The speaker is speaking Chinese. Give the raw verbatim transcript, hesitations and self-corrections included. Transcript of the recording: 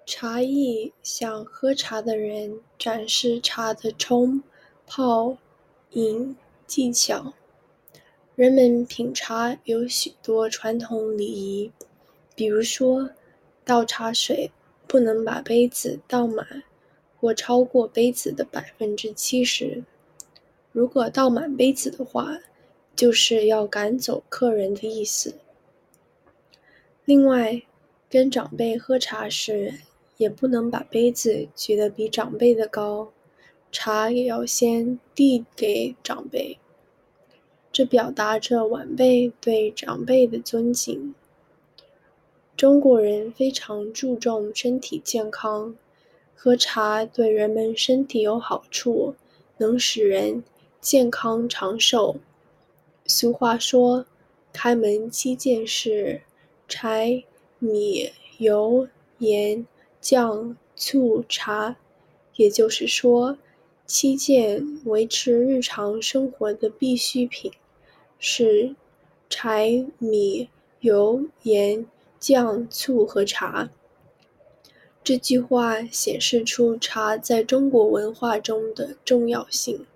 茶艺向喝茶的人展示茶的冲、泡、饮技巧。人们品茶有许多传统礼仪，比如说倒茶水不能把杯子倒满或超过杯子的百分之七十，如果倒满杯子的话，就是要赶走客人的意思。另外，跟长辈喝茶时，也不能把杯子举得比长辈的高，茶也要先递给长辈，这表达着晚辈对长辈的尊敬。中国人非常注重身体健康，喝茶对人们身体有好处，能使人健康长寿。俗话说，开门七件事：柴、米、油、盐、酱、醋、茶。也就是说，七件维持日常生活的必需品是柴、米、油、盐、酱、醋和茶。这句话显示出茶在中国文化中的重要性。